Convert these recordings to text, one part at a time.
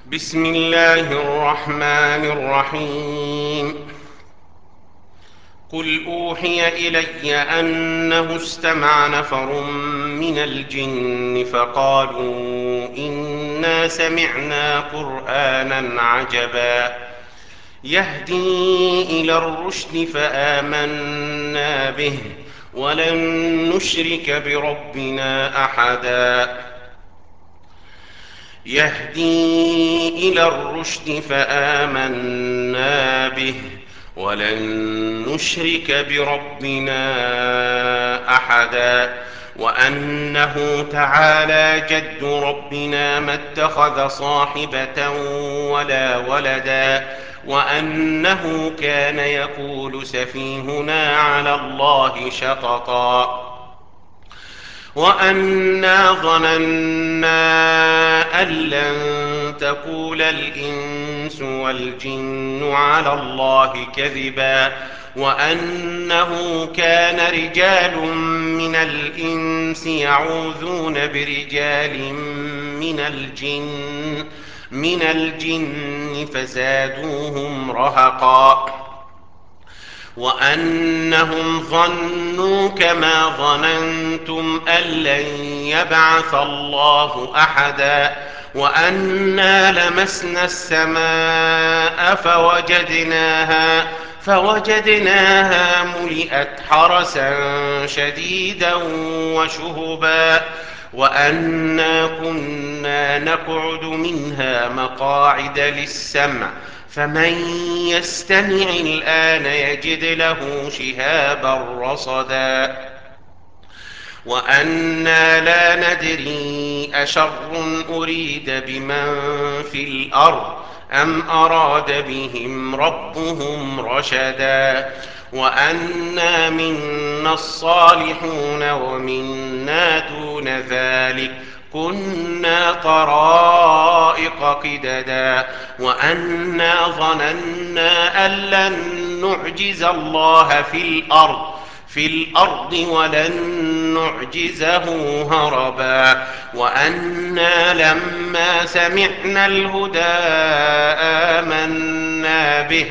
بسم الله الرحمن الرحيم. قل أوحي إلي أنه استمع نفر من الجن فقالوا إنا سمعنا قرآنا عجبا يهدي إلى الرشد فآمنا به ولن نشرك بربنا أحدا يهدي إلى الرشد فآمنا به ولن نشرك بربنا أحدا وأنه تعالى جد ربنا ما اتخذ صاحبة ولا ولدا وأنه كان يقول سفيهنا على الله شططا وأنا ظننا أن لن تقول الإنس والجن على الله كذبا وأنه كان رجال من الإنس يعوذون برجال من الجن فزادوهم رهقا وأنهم ظنوا كما ظننتم أن لن يبعث الله أحدا وأنا لمسنا السماء فوجدناها ملئت حرسا شديدا وشهبا وأنا كنا نقعد منها مقاعد للسمع فمن يستمع الآن يجد له شهابا رصدا وأنا لا ندري أشر أريد بمن في الأرض أم أراد بهم ربهم رشدا وأنا منا الصالحون ومنا دون ذلك كنا طرائق قددا وأنا ظننا أن لن نعجز الله في الأرض ولن نعجزه هربا وأنا لما سمعنا الهدى آمنا به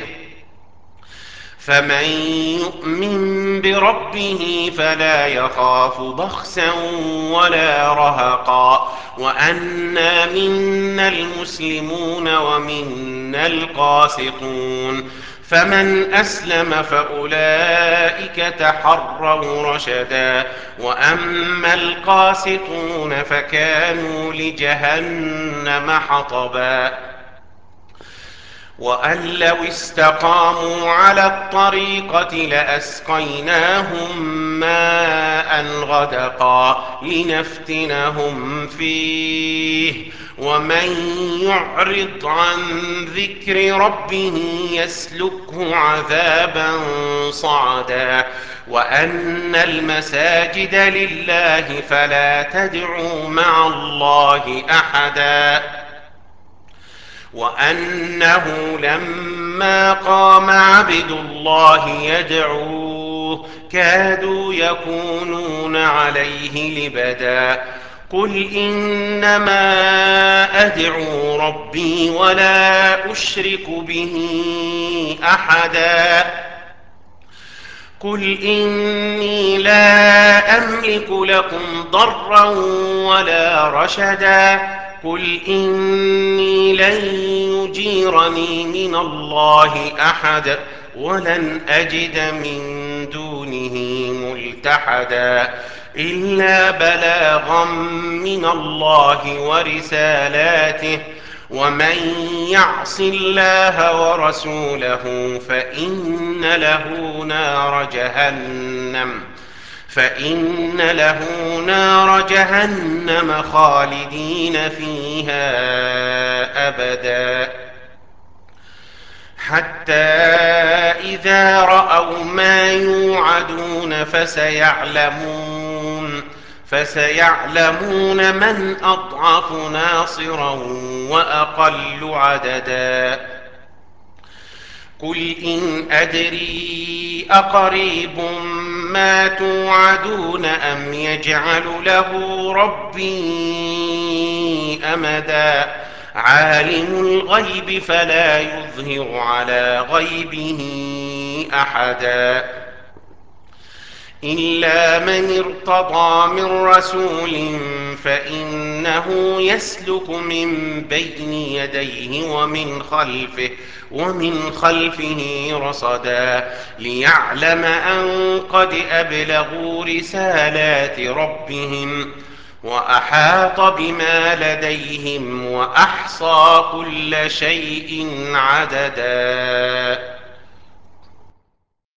فمن يؤمن بربه فلا يخاف بخسا ولا رهقا وأنا منا المسلمون ومنا القاسطون فمن أسلم فأولئك تحروا رشدا وأما القاسطون فكانوا لجهنم حطبا وأن لو استقاموا على الطريقة لأسقيناهم ماء غدقا لنفتنهم فيه ومن يعرض عن ذكر ربه يسلكه عذابا صعدا وأن المساجد لله فلا تدعوا مع الله أحدا وأنه لما قام عبد الله يدعوه كادوا يكونون عليه لبدا قل إنما أدعو ربي ولا أشرك به أحدا قل إني لا أملك لكم ضرا ولا رشدا قل إني لن يجيرني من الله أحد ولن أجد من دونه ملتحدا إلا بلاغا من الله ورسالاته ومن يعص الله ورسوله فإن له نار جهنم خالدين فيها أبدا حتى إذا رأوا ما يوعدون فسيعلمون من أضعف ناصرا وأقل عددا قل إن أدري أقريب ما توعدون أم يجعل له ربي أمدا عالم الغيب فلا يظهر على غيبه أحدا إلا من ارتضى من رسول فإنه يسلك من بين يديه ومن خلفه رصدا ليعلم أن قد أبلغوا رسالات ربهم وأحاط بما لديهم وأحصى كل شيء عددا